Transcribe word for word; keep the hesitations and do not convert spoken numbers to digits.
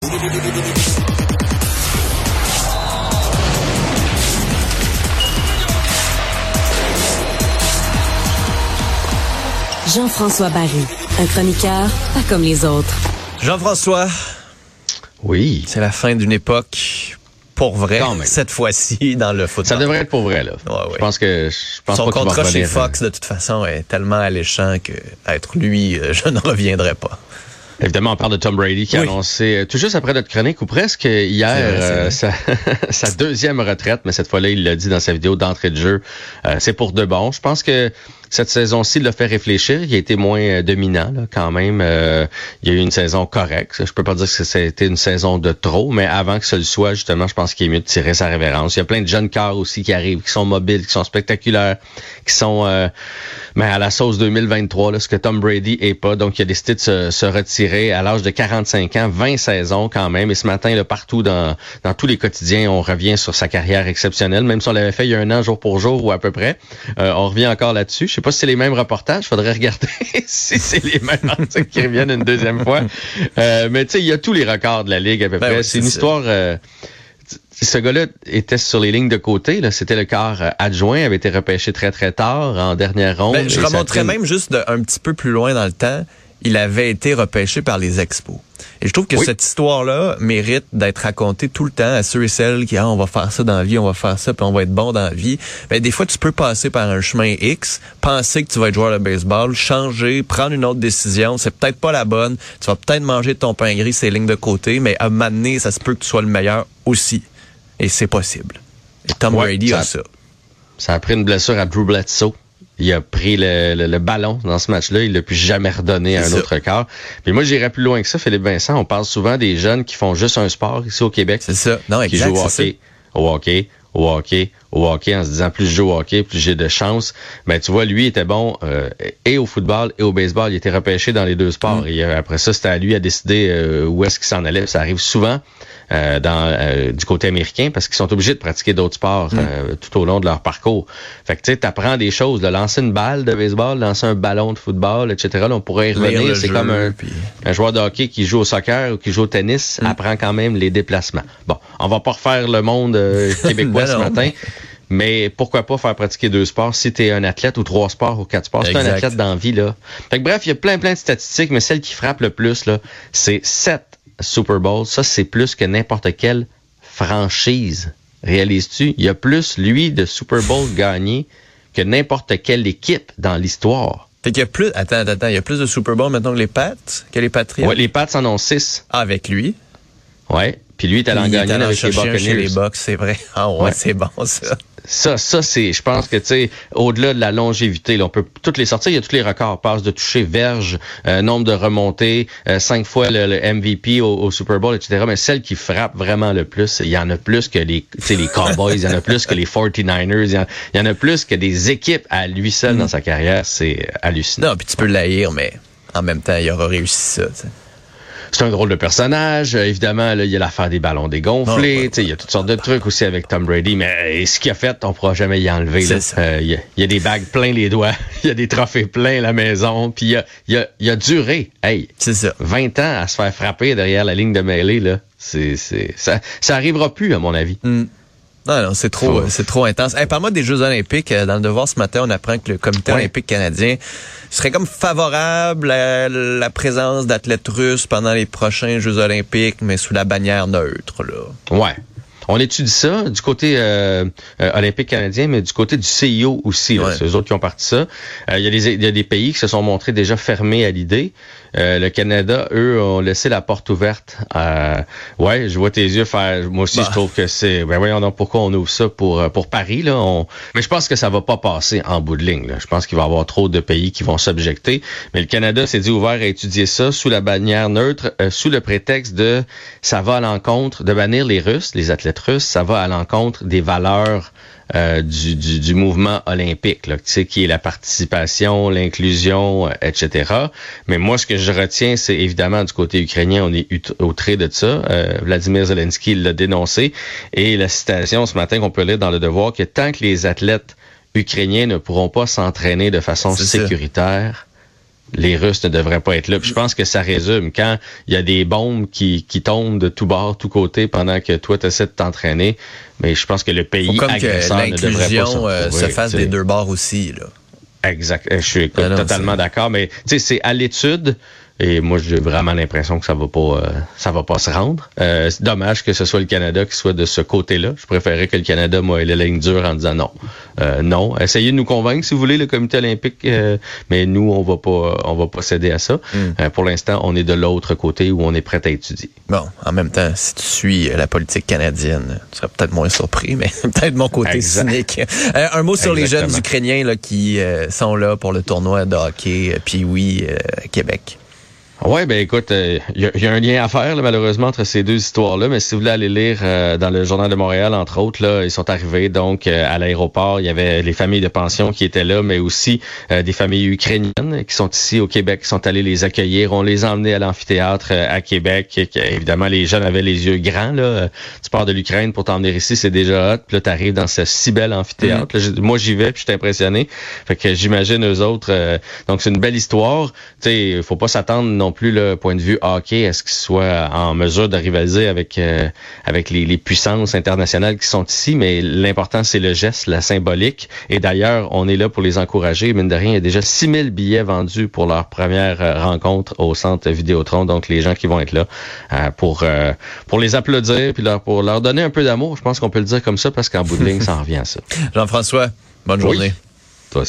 Jean-François Barry, un chroniqueur pas comme les autres. Jean-François. Oui. C'est la fin d'une époque pour vrai, cette fois-ci, dans le football. Ça devrait être pour vrai, là. Ouais, ouais. Je pense que, je pense Son pas qu'il va contrat chez revenir. Fox, de toute façon, est tellement alléchant que être lui, je ne reviendrai pas. Évidemment, on parle de Tom Brady qui a oui. annoncé, tout juste après notre chronique, ou presque hier, vrai, euh, sa, sa deuxième retraite, mais cette fois-là, il l'a dit dans sa vidéo d'entrée de jeu. Euh, c'est pour de bon. Je pense que cette saison-ci, il l'a fait réfléchir. Il a été moins euh, dominant, là, quand même. Euh, il y a eu une saison correcte. Je peux pas dire que c'était une saison de trop, mais avant que ce le soit, justement, je pense qu'il est mieux de tirer sa révérence. Il y a plein de jeunes cœurs aussi qui arrivent, qui sont mobiles, qui sont spectaculaires, qui sont euh, ben, à la sauce deux mille vingt-trois, là, ce que Tom Brady est pas. Donc, il a décidé de se, se retirer à l'âge de quarante-cinq ans, vingt saisons quand même. Et ce matin, là, partout dans, dans tous les quotidiens, on revient sur sa carrière exceptionnelle. Même si on l'avait fait il y a un an, jour pour jour, ou à peu près. Euh, on revient encore là-dessus. Je sais pas si c'est les mêmes reportages. Faudrait regarder si c'est les mêmes articles qui reviennent une deuxième fois. Euh, mais tu sais, il y a tous les records de la Ligue à peu ben près. Oui, c'est, c'est une ça. histoire... Euh, ce gars-là était sur les lignes de côté. Là. C'était le quart adjoint, avait été repêché très, très tard, en dernière ronde. Ben, je remonterais même juste de, un petit peu plus loin dans le temps. Il avait été repêché par les Expos. Et je trouve que oui. cette histoire-là mérite d'être racontée tout le temps à ceux et celles qui, ah, on va faire ça dans la vie, on va faire ça, puis on va être bon dans la vie. Ben, des fois, tu peux passer par un chemin X, penser que tu vas être joueur de baseball, changer, prendre une autre décision. C'est peut-être pas la bonne. Tu vas peut-être manger de ton pain gris, ces lignes de côté, mais à un moment donné, ça se peut que tu sois le meilleur aussi. Et c'est possible. Et Tom ouais, Brady a ça. Ça a pris une blessure à Drew Bledsoe. Il a pris le, le, le ballon dans ce match-là. Il l'a plus jamais redonné à un ça. autre quart. Puis moi, j'irais plus loin que ça, Philippe Vincent. On parle souvent des jeunes qui font juste un sport ici au Québec. C'est ça. Non, qui exact, jouent au hockey, au hockey, au hockey, au hockey, en se disant plus je joue au hockey, plus j'ai de chance. Ben tu vois, lui, il était bon euh, et au football et au baseball. Il était repêché dans les deux sports. Mm. Et euh, après ça, c'était à lui à décider euh, où est-ce qu'il s'en allait. Ça arrive souvent. Euh, dans euh, du côté américain parce qu'ils sont obligés de pratiquer d'autres sports mm. euh, tout au long de leur parcours. Fait que tu sais, t'apprends des choses, de lancer une balle de baseball, lancer un ballon de football, et cetera. Là, on pourrait y revenir. C'est jeu, comme un, puis... un joueur de hockey qui joue au soccer ou qui joue au tennis, mm. apprend quand même les déplacements. Bon, on va pas refaire le monde euh, québécois ce matin. Mais pourquoi pas faire pratiquer deux sports si t'es un athlète ou trois sports ou quatre sports. C'est un athlète dans la vie, là. Fait que bref, il y a plein, plein de statistiques, mais celle qui frappe le plus, là, c'est sept Super Bowl. Ça, c'est plus que n'importe quelle franchise. Réalises-tu? Il y a plus, lui, de Super Bowl gagnés que n'importe quelle équipe dans l'histoire. Fait qu'il y a plus, attends, attends, attends, il y a plus de Super Bowl maintenant que les Pats, que les Patriots? Ouais, les Pats en ont six. Ah, avec lui? Ouais. Puis lui, il est allé en gagner avec les Buccaneers. Chez les Bucs, c'est vrai. Ah ouais, ouais. C'est bon, ça. Ça, ça, c'est, je pense que, tu sais, au-delà de la longévité, là, on peut toutes les sortir, il y a tous les records, passe de toucher, verge, euh, nombre de remontées, euh, cinq fois le, le M V P au, au Super Bowl, et cetera. Mais celle qui frappe vraiment le plus, il y en a plus que les, tu sais, les Cowboys, il y en a plus que les forty-niners, il y, en, il y en a plus que des équipes à lui seul mm. dans sa carrière. C'est hallucinant. Non, puis tu peux l'haïr, mais en même temps, il aura réussi ça, tu sais. C'est un drôle de personnage. Euh, évidemment, là, il y a l'affaire des ballons dégonflés. Oh, ouais, ouais. Il y a toutes sortes de trucs aussi avec Tom Brady. Mais ce qu'il a fait, on pourra jamais y enlever. Il euh, y, y a des bagues plein les doigts. Il y a des trophées plein la maison. Puis il a, il a, il a duré. Hey, c'est ça. vingt ans à se faire frapper derrière la ligne de mêlée. Là. C'est, c'est, ça, ça arrivera plus, à mon avis. Mm. Non, non, c'est trop, c'est trop intense. Hey, parle-moi des Jeux olympiques. Dans le Devoir ce matin, on apprend que le Comité ouais. olympique canadien serait comme favorable à la présence d'athlètes russes pendant les prochains Jeux olympiques, mais sous la bannière neutre, là. Ouais. On étudie ça du côté euh, euh, olympique canadien, mais du côté du C I O aussi. Là, ouais. C'est eux autres qui ont parti ça. Il euh, y a des, il y a des pays qui se sont montrés déjà fermés à l'idée. Euh, le Canada, eux, ont laissé la porte ouverte. À... Ouais, je vois tes yeux faire. Moi aussi, bah. je trouve que c'est. Ben voyons donc pourquoi on ouvre ça pour pour Paris là. On... Mais je pense que ça va pas passer en bout de ligne. Là. Je pense qu'il va y avoir trop de pays qui vont s'objecter. Mais le Canada s'est dit ouvert à étudier ça sous la bannière neutre, euh, sous le prétexte de ça va à l'encontre de bannir les Russes, les athlètes russes, ça va à l'encontre des valeurs euh, du, du, du mouvement olympique, là, tu sais, qui est la participation, l'inclusion, euh, et cetera. Mais moi, ce que je retiens, c'est évidemment du côté ukrainien, on est outré de ça. Euh, Vladimir Zelensky l'a dénoncé. Et la citation ce matin qu'on peut lire dans Le Devoir, que tant que les athlètes ukrainiens ne pourront pas s'entraîner de façon c'est sécuritaire, les Russes ne devraient pas être là. Puis je pense que ça résume. Quand il y a des bombes qui, qui tombent de tous bords, tous côtés, pendant que toi, tu essaies de t'entraîner, mais je pense que le pays Faut comme agresseur que ne devrait pas l'inclusion euh, se fasse t'sais. des deux bords aussi, là. Exact. Je suis écoute, ah non, totalement c'est... d'accord. Mais tu sais, c'est à l'étude. Et moi, j'ai vraiment l'impression que ça va pas, euh, ça va pas se rendre. Euh, c'est dommage que ce soit le Canada qui soit de ce côté-là. Je préférerais que le Canada, moi, ait la ligne dure en disant non, euh, non. Essayez de nous convaincre, si vous voulez, le Comité olympique, euh, mais nous, on va pas, on va pas céder à ça. Mm. Euh, pour l'instant, on est de l'autre côté où on est prêt à étudier. Bon, en même temps, si tu suis la politique canadienne, tu serais peut-être moins surpris, mais peut-être mon côté exact. cynique. Euh, un mot sur Exactement. les jeunes Ukrainiens là qui euh, sont là pour le tournoi de hockey, puis oui, euh, Québec. Ouais, ben écoute, il euh, y, y a un lien à faire là, malheureusement entre ces deux histoires-là, mais si vous voulez aller lire euh, dans le Journal de Montréal, entre autres, là, ils sont arrivés donc euh, à l'aéroport, il y avait les familles de pension qui étaient là, mais aussi euh, des familles ukrainiennes qui sont ici au Québec, qui sont allées les accueillir. On les a emmenés à l'amphithéâtre euh, à Québec. Et, évidemment, les jeunes avaient les yeux grands. Là. Tu pars de l'Ukraine pour t'emmener ici, c'est déjà hot. Puis là, t'arrives dans ce si bel amphithéâtre. Mmh. Là, moi, j'y vais, puis je suis impressionné. Fait que j'imagine eux autres. Euh, donc, c'est une belle histoire. Tu sais, faut pas s'attendre non plus le point de vue hockey, est-ce qu'ils soient en mesure de rivaliser avec euh, avec les, les puissances internationales qui sont ici, mais l'important c'est le geste, la symbolique. Et d'ailleurs, on est là pour les encourager. Mine de rien, il y a déjà six mille billets vendus pour leur première euh, rencontre au centre Vidéotron. Donc les gens qui vont être là euh, pour euh, pour les applaudir puis leur pour leur donner un peu d'amour. Je pense qu'on peut le dire comme ça parce qu'en bout de ligne, ça en revient à ça. Jean-François, bonne journée. Oui.